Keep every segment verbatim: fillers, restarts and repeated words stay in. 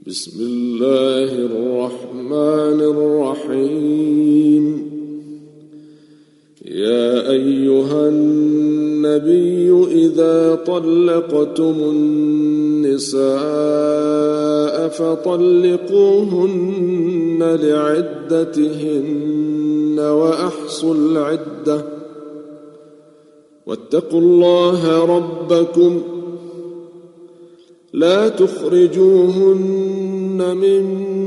بسم الله الرحمن الرحيم. يا أيها النبي إذا طلقتم النساء فطلقوهن لعدتهن وأحصوا العدة واتقوا الله ربكم لا تخرجوهن من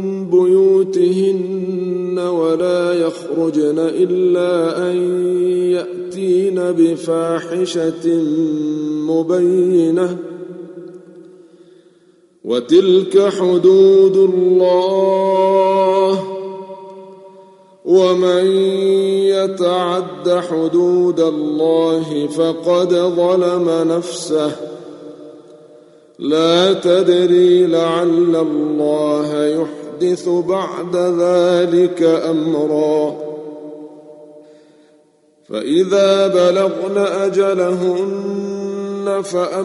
بيوتهن ولا يخرجن إلا أن يأتين بفاحشة مبينة وتلك حدود الله ومن يتعد حدود الله فقد ظلم نفسه لا تدري لعل الله يحدث بعد ذلك أمرا. فإذا بلغن أجلهن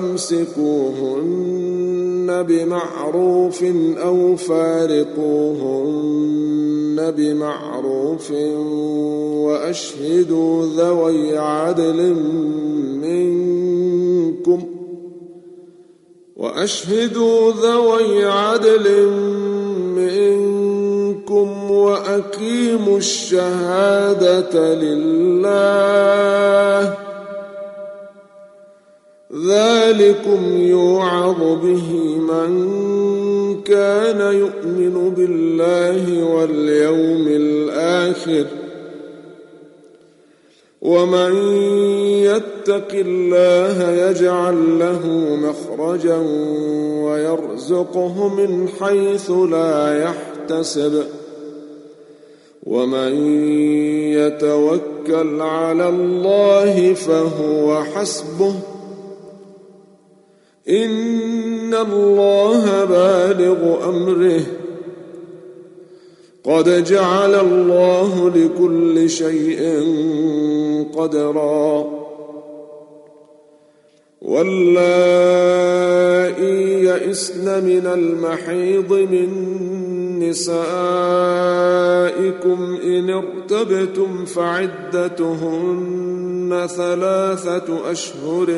فأمسكوهن بمعروف أو فارقوهن بمعروف وأشهدوا ذوي عدل منكم وأشهدوا ذوي عدل منكم وأقيموا الشهادة لله ذلكم يوعظ به من كان يؤمن بالله واليوم الآخر ومن يتق الله يجعل له مخرجا ويرزقه من حيث لا يحتسب ومن يتوكل على الله فهو حسبه إن الله بالغ أمره قد جعل الله لكل شيء قدرا. واللائي يئسن من المحيض من نسائكم إن ارتبتم فعدتهن ثلاثة أشهر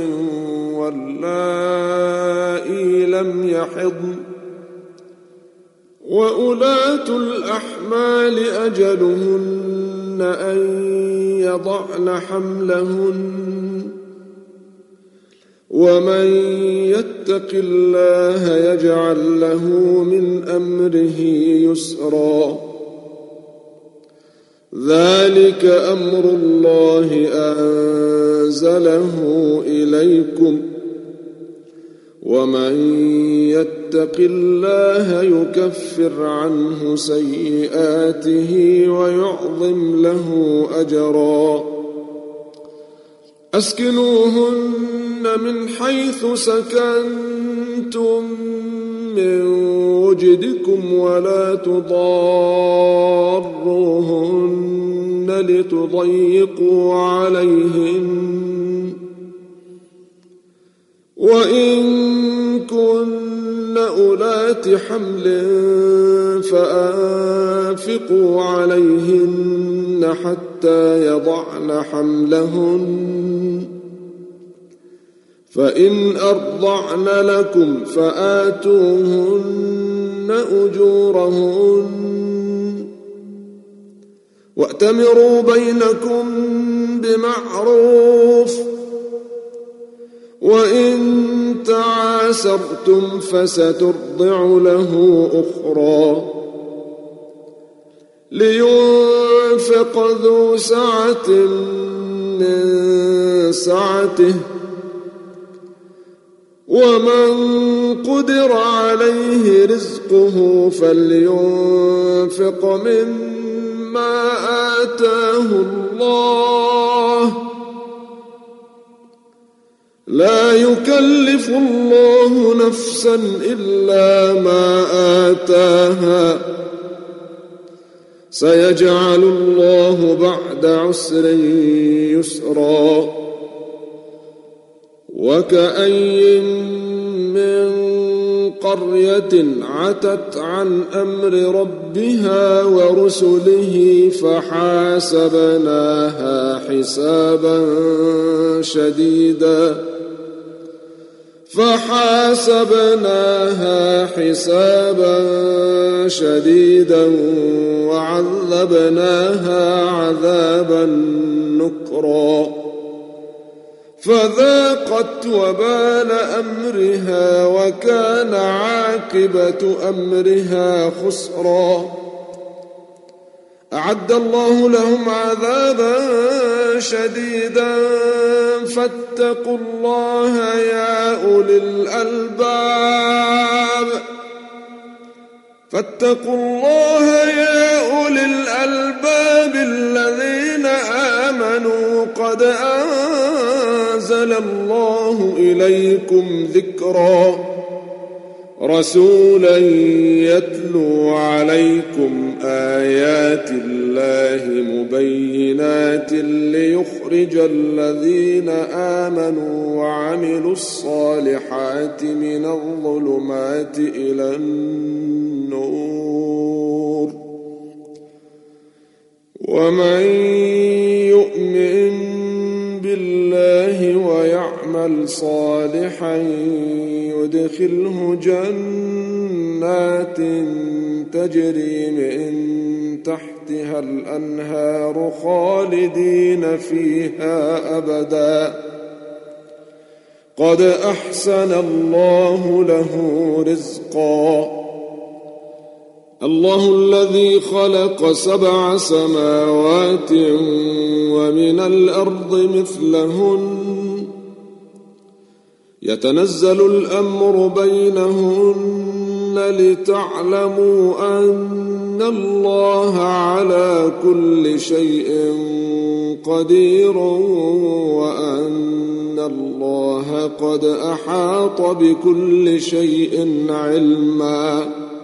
واللائي لم يحضن وأولاة الأحمال أجلهن أن يضعن حملهن ومن يتق الله يجعل له من أمره يسرا. ذلك أمر الله أنزله إليكم ومن يتق الله يكفر عنه سيئاته ويعظم له أجرا. أسكنوهن من حيث سكنتم من وجدكم ولا تضاروهن لتضيقوا عليهن وإن كن أولات حمل فأنفقوا عليهن حتى يضعن حملهن فإن أرضعن لكم فآتوهن أجورهن وأتمروا بينكم بمعروف وإن تعاسرتم فسترضع له أخرى. لينفق ذو سعة من سعته ومن قدر عليه رزقه فلينفق مما آتاه الله لا يكلف الله نفسا إلا ما آتاها سيجعل الله بعد عسر يسرا. وكأين من قرية عتت عن أمر ربها ورسله فحاسبناها حسابا شديدا فحاسبناها حسابا شديدا وعذبناها عذابا نكرا فذاقت وبال أمرها وكان عاقبة أمرها خسرا. أعد الله لهم عذابا شديدا فاتقوا الله يا أولي الألباب فاتقوا الله يا أولي الألباب الذين آمنوا قد أنزل الله إليكم ذكرا رسولا يتلو عليكم آيات الله مبينات ليخرج الذين آمنوا وعملوا الصالحات من الظلمات إلى النور ومن يؤمن بالله ويعمل صالحا يدخله جنات تجري من تحتها الأنهار خالدين فيها أبدا قد أحسن الله له رزقا. الله الذي خلق سبع سماوات ومن الأرض مثلهن يتنزل الأمر بينهن لتعلموا أن الله على كل شيء قدير وأن الله قد أحاط بكل شيء علما.